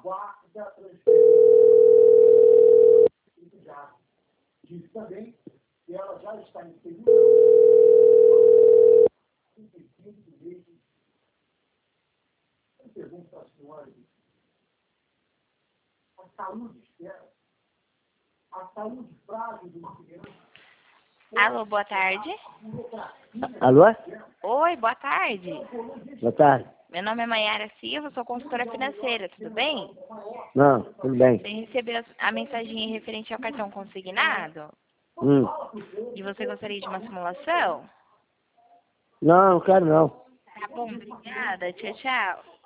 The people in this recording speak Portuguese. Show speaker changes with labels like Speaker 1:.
Speaker 1: aguardo da transferência. Diz também que ela já está inserida 35 meses. Eu pergunto para a senhora, a saúde espera, a saúde frágil do criança.
Speaker 2: Alô, boa tarde.
Speaker 3: Alô?
Speaker 2: Oi, boa tarde.
Speaker 3: Boa tarde.
Speaker 2: Meu nome é Maiara Silva, sou consultora financeira, tudo bem?
Speaker 3: Não, tudo bem.
Speaker 2: Você recebeu a mensagem referente ao cartão consignado? E você gostaria de uma simulação?
Speaker 3: Não, não quero não.
Speaker 2: Tá bom, obrigada. Tchau, tchau.